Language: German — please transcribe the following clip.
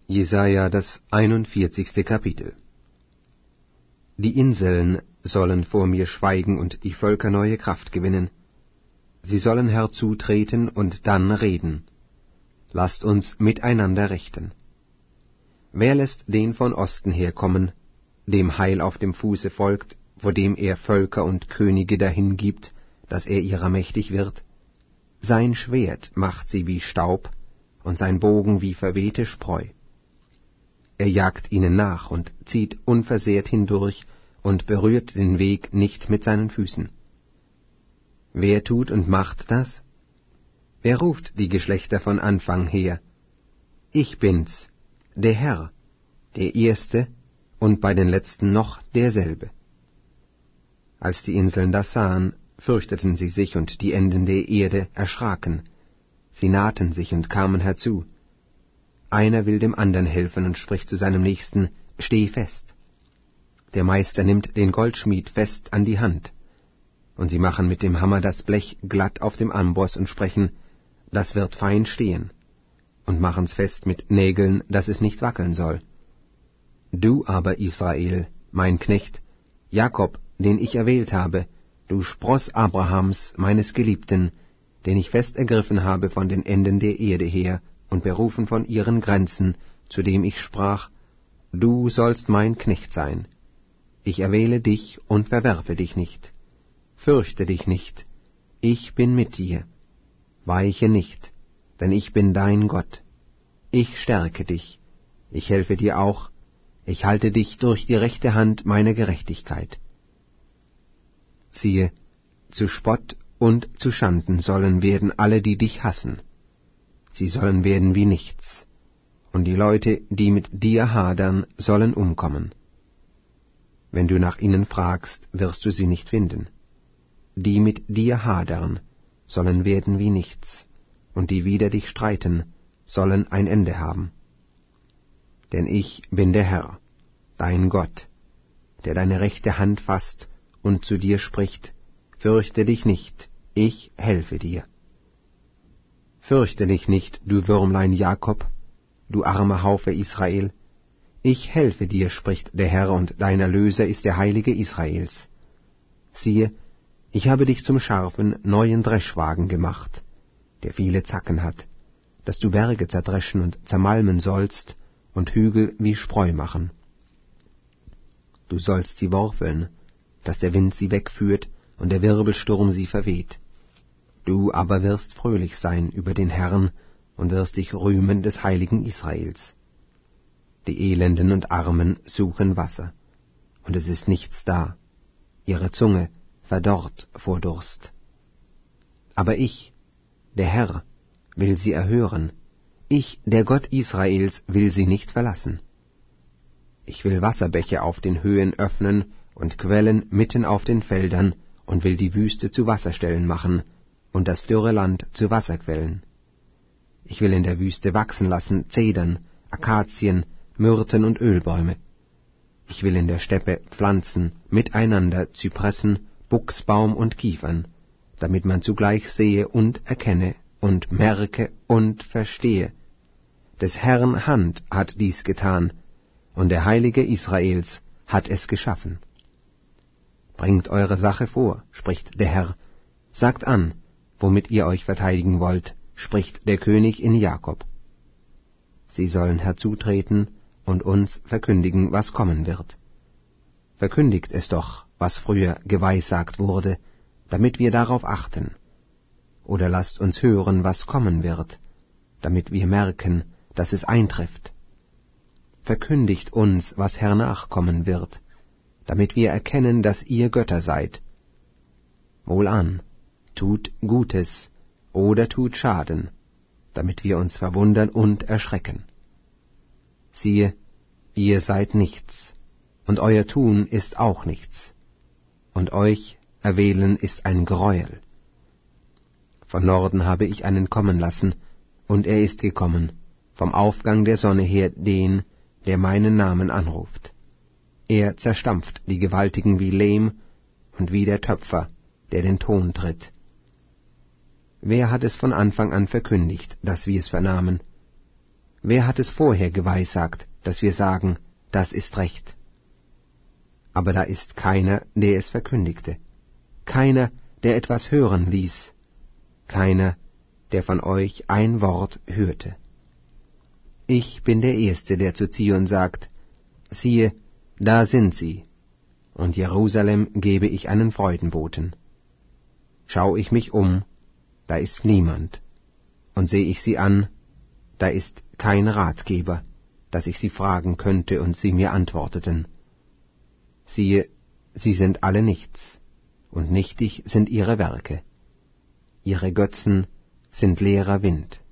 Jesaja, das 41. Kapitel. Die Inseln sollen vor mir schweigen und die Völker neue Kraft gewinnen. Sie sollen herzutreten und dann reden. Lasst uns miteinander rechten. Wer lässt den von Osten herkommen, dem Heil auf dem Fuße folgt, vor dem er Völker und Könige dahingibt, dass er ihrer mächtig wird? Sein Schwert macht sie wie Staub und sein Bogen wie verwehte Spreu. Er jagt ihnen nach und zieht unversehrt hindurch und berührt den Weg nicht mit seinen Füßen. Wer tut und macht das? Wer ruft die Geschlechter von Anfang her? Ich bin's, der Herr, der Erste und bei den Letzten noch derselbe. Als die Inseln das sahen, fürchteten sie sich und die Enden der Erde erschraken. Sie nahten sich und kamen herzu. Einer will dem andern helfen und spricht zu seinem Nächsten, steh fest. Der Meister nimmt den Goldschmied fest an die Hand. Und sie machen mit dem Hammer das Blech glatt auf dem Amboss und sprechen, das wird fein stehen. Und machen's fest mit Nägeln, dass es nicht wackeln soll. Du aber, Israel, mein Knecht, Jakob, den ich erwählt habe, du Spross Abrahams, meines Geliebten, den ich fest ergriffen habe von den Enden der Erde her und berufen von ihren Grenzen, zu dem ich sprach, du sollst mein Knecht sein. Ich erwähle dich und verwerfe dich nicht. Fürchte dich nicht, ich bin mit dir. Weiche nicht, denn ich bin dein Gott. Ich stärke dich, ich helfe dir auch, ich halte dich durch die rechte Hand meiner Gerechtigkeit. Siehe, zu Spott und zu Schanden sollen werden alle, die dich hassen. Sie sollen werden wie nichts, und die Leute, die mit dir hadern, sollen umkommen. Wenn du nach ihnen fragst, wirst du sie nicht finden. Die mit dir hadern, sollen werden wie nichts, und die wider dich streiten, sollen ein Ende haben. Denn ich bin der Herr, dein Gott, der deine rechte Hand fasst und zu dir spricht, fürchte dich nicht, ich helfe dir. Fürchte dich nicht, du Würmlein Jakob, du armer Haufe Israel. Ich helfe dir, spricht der Herr, und dein Erlöser ist der Heilige Israels. Siehe, ich habe dich zum scharfen, neuen Dreschwagen gemacht, der viele Zacken hat, dass du Berge zerdreschen und zermalmen sollst und Hügel wie Spreu machen. Du sollst sie worfeln, dass der Wind sie wegführt und der Wirbelsturm sie verweht. Du aber wirst fröhlich sein über den Herrn und wirst dich rühmen des Heiligen Israels. Die Elenden und Armen suchen Wasser, und es ist nichts da. Ihre Zunge verdorrt vor Durst. Aber ich, der Herr, will sie erhören. Ich, der Gott Israels, will sie nicht verlassen. Ich will Wasserbäche auf den Höhen öffnen und Quellen mitten auf den Feldern und will die Wüste zu Wasserstellen machen und das dürre Land zu Wasserquellen. Ich will in der Wüste wachsen lassen Zedern, Akazien, Myrten und Ölbäume. Ich will in der Steppe pflanzen miteinander Zypressen, Buchsbaum und Kiefern, damit man zugleich sehe und erkenne und merke und verstehe. Des Herrn Hand hat dies getan, und der Heilige Israels hat es geschaffen. Bringt eure Sache vor, spricht der Herr, sagt an, womit ihr euch verteidigen wollt, spricht der König in Jakob. Sie sollen herzutreten und uns verkündigen, was kommen wird. Verkündigt es doch, was früher geweissagt wurde, damit wir darauf achten. Oder lasst uns hören, was kommen wird, damit wir merken, dass es eintrifft. Verkündigt uns, was hernach kommen wird, damit wir erkennen, dass ihr Götter seid. Wohlan, tut Gutes oder tut Schaden, damit wir uns verwundern und erschrecken. Siehe, ihr seid nichts, und euer Tun ist auch nichts, und euch erwählen ist ein Greuel. Von Norden habe ich einen kommen lassen, und er ist gekommen, vom Aufgang der Sonne her den, der meinen Namen anruft. Er zerstampft die Gewaltigen wie Lehm und wie der Töpfer, der den Ton tritt. Wer hat es von Anfang an verkündigt, dass wir es vernahmen? wer hat es vorher geweissagt, dass wir sagen, das ist recht? Aber da ist keiner, der es verkündigte, keiner, der etwas hören ließ, keiner, der von euch ein Wort hörte. Ich bin der Erste, der zu Zion sagt, siehe, da sind sie, und Jerusalem gebe ich einen Freudenboten. Schau ich mich da ist niemand, und seh ich sie an, da ist kein Ratgeber, dass ich sie fragen könnte und sie mir antworteten. Siehe, sie sind alle nichts, und nichtig sind ihre Werke. Ihre Götzen sind leerer Wind.